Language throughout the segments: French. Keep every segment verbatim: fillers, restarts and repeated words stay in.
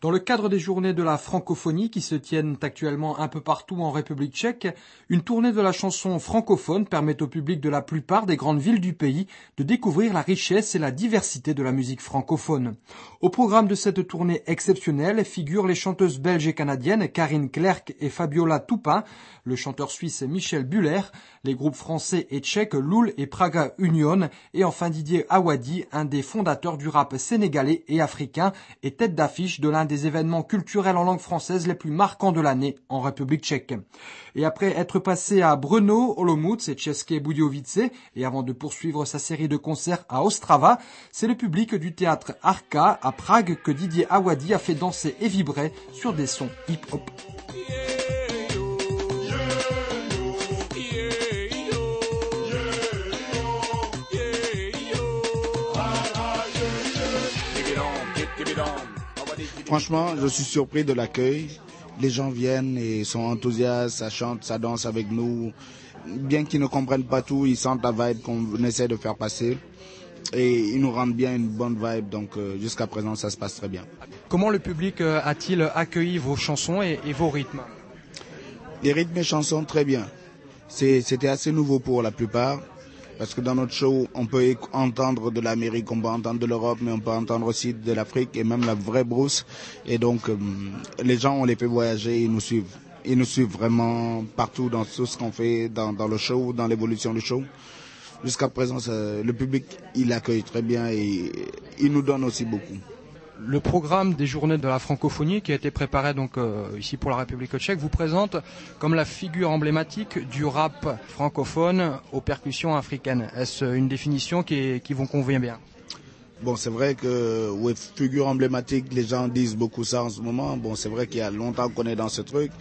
Dans le cadre des journées de la francophonie qui se tiennent actuellement un peu partout en République tchèque, une tournée de la chanson francophone permet au public de la plupart des grandes villes du pays de découvrir la richesse et la diversité de la musique francophone. Au programme de cette tournée exceptionnelle figurent les chanteuses belges et canadiennes Karine Clerc et Fabiola Toupin, le chanteur suisse Michel Buller, les groupes français et tchèques Loul et Praga Union et enfin Didier Awadi, un des fondateurs du rap sénégalais et africain et tête d'affiche de l'un des des événements culturels en langue française les plus marquants de l'année en République tchèque. Et après être passé à Brno, Olomouc et České Budějovice, et avant de poursuivre sa série de concerts à Ostrava, c'est le public du théâtre Arka à Prague que Didier Awadi a fait danser et vibrer sur des sons hip-hop. Franchement, je suis surpris de l'accueil. Les gens viennent et sont enthousiastes, ça chante, ça danse avec nous. Bien qu'ils ne comprennent pas tout, ils sentent la vibe qu'on essaie de faire passer. Et ils nous rendent bien une bonne vibe, donc euh, jusqu'à présent, ça se passe très bien. Comment le public euh, a-t-il accueilli vos chansons et, et vos rythmes? Les rythmes et chansons, très bien. C'est, c'était assez nouveau pour la plupart. Parce que dans notre show, on peut entendre de l'Amérique, on peut entendre de l'Europe, mais on peut entendre aussi de l'Afrique et même la vraie brousse. Et donc, euh, les gens, on les fait voyager, ils nous suivent. Ils nous suivent vraiment partout dans tout ce qu'on fait, dans, dans le show, dans l'évolution du show. Jusqu'à présent, ça, le public, il accueille très bien et il nous donne aussi beaucoup. Le programme des journées de la francophonie qui a été préparé donc euh, ici pour la République tchèque vous présente comme la figure emblématique du rap francophone aux percussions africaines. Est-ce une définition qui, qui vous convient bien? Bon, c'est vrai que ouais, figure emblématique, les gens disent beaucoup ça en ce moment. Bon, c'est vrai qu'il y a longtemps qu'on est dans ce truc.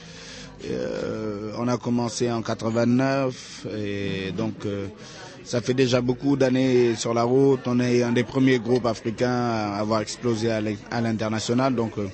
Euh, on a commencé en quatre-vingt-neuf et donc euh, ça fait déjà beaucoup d'années sur la route. On est un des premiers groupes africains à avoir explosé à l'international. Donc, euh,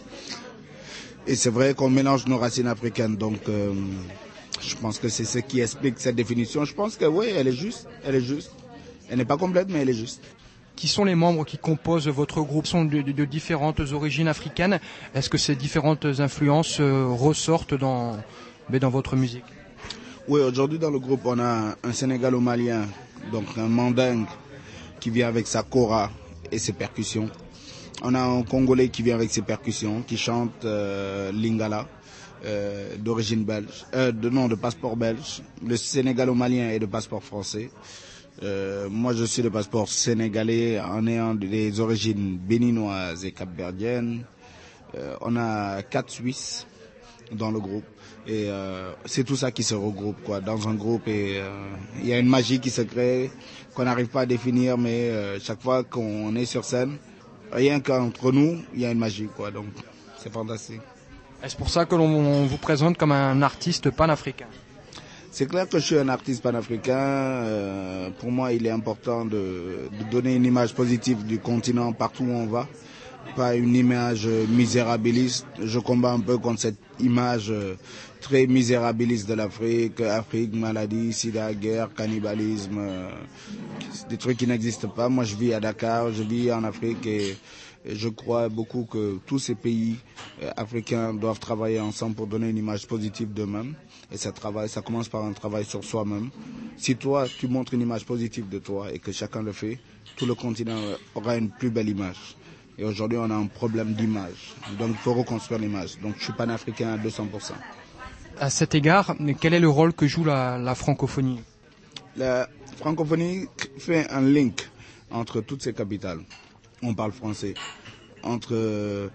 et c'est vrai qu'on mélange nos racines africaines. Donc, euh, je pense que c'est ce qui explique cette définition. Je pense que oui, elle est juste. Elle est juste. Elle n'est pas complète, mais elle est juste. Qui sont les membres qui composent votre groupe? Sont de, de, de différentes origines africaines. Est-ce que ces différentes influences euh, ressortent dans, mais dans votre musique? Oui, aujourd'hui dans le groupe, on a un Sénégalo-Malien, donc un mandingue qui vient avec sa kora et ses percussions. On a un Congolais qui vient avec ses percussions, qui chante euh, lingala, euh, d'origine belge, euh, de non de passeport belge. Le Sénégalo-Malien est de passeport français. Euh, moi, je suis de passeport sénégalais en ayant des origines béninoises et capverdiennes. Euh, on a quatre Suisses dans le groupe. Et euh, c'est tout ça qui se regroupe quoi, dans un groupe. Et il euh, y a une magie qui se crée, qu'on n'arrive pas à définir, mais euh, chaque fois qu'on est sur scène, rien qu'entre nous, il y a une magie, quoi. Donc c'est fantastique. Est-ce pour ça que l'on vous présente comme un artiste panafricain? C'est clair que je suis un artiste panafricain. Euh, pour moi, il est important de, de donner une image positive du continent partout où on va. Pas une image misérabiliste. Je combats un peu contre cette image très misérabiliste de l'Afrique. Afrique, maladie, sida, guerre, cannibalisme. Euh, des trucs qui n'existent pas. Moi, je vis à Dakar, je vis en Afrique et, et je crois beaucoup que tous ces pays euh, africains doivent travailler ensemble pour donner une image positive d'eux-mêmes. Et ça, travaille, ça commence par un travail sur soi-même. Si toi, tu montres une image positive de toi et que chacun le fait, tout le continent aura une plus belle image. Et aujourd'hui, on a un problème d'image. Donc, il faut reconstruire l'image. Donc, je suis panafricain à deux cents pour cent. À cet égard, quel est le rôle que joue la, la francophonie? La francophonie fait un link entre toutes ces capitales. On parle français. Entre euh,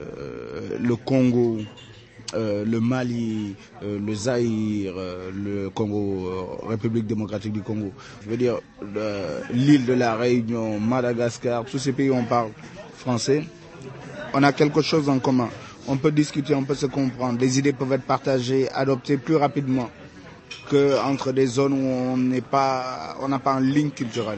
le Congo, euh, le Mali, euh, le Zaïre, euh, le Congo, euh, République démocratique du Congo. Je veux dire, le, l'île de la Réunion, Madagascar, tous ces pays où on parle français, on a quelque chose en commun. On peut discuter, on peut se comprendre. Les idées peuvent être partagées, adoptées plus rapidement qu'entre des zones où on n'est pas, on n'a pas un lien culturel.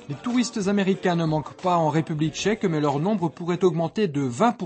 Les touristes américains ne manquent pas en République tchèque, mais leur nombre pourrait augmenter de vingt pour cent.